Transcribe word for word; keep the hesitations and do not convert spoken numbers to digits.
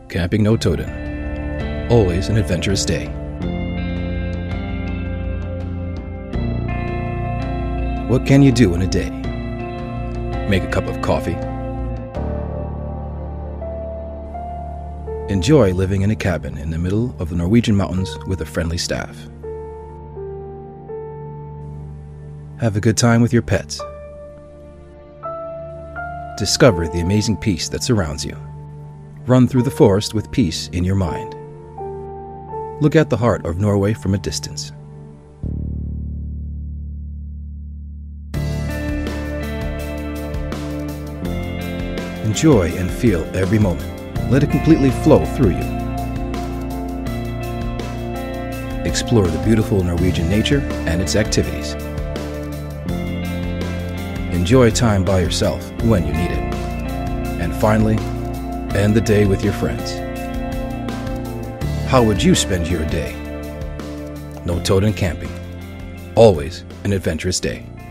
Camping No Toten. Always an adventurous day. What can you do in a day? Make a cup of coffee. Enjoy living in a cabin in the middle of the Norwegian mountains with a friendly staff. Have a good time with your pets. Discover the amazing peace that surrounds you. Run through the forest with peace in your mind. Look at the heart of Norway from a distance. Enjoy and feel every moment. Let it completely flow through you. Explore the beautiful Norwegian nature and its activities. Enjoy time by yourself when you need it. And finally, end the day with your friends. How would you spend your day? No Toten camping. Always an adventurous day.